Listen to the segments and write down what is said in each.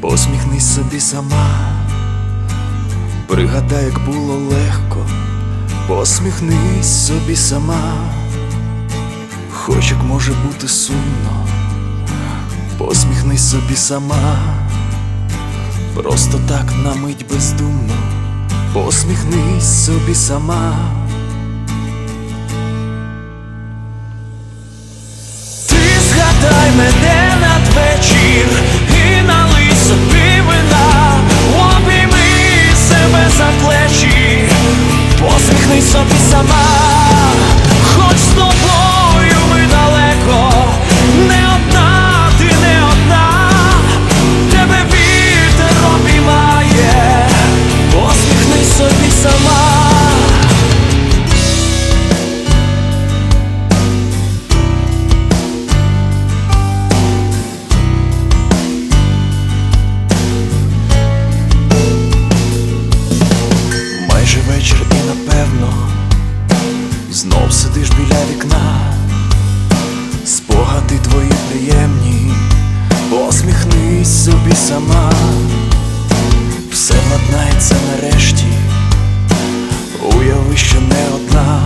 Посміхнись собі сама, пригадай, як було легко. Посміхнись собі сама, хоч як може бути сумно. Посміхнись собі сама, просто так на мить бездумно. Посміхнись собі сама. Ти згадай мене надвечір і налий собі вина, обійми себе за плечі. Посміхнись собі сама, хоч з тобою ми далеко. Не одна, ти не одна, тебе вітер обіймає. Посміхнись собі сама. Майже вечір і напевно знов сидиш біля вікна. Спогади твої приємні, посміхнись собі сама. Все владнається нарешті, уяви, що не одна.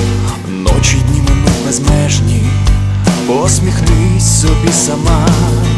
Ночі й дні минуть безмежні, посміхнись собі сама.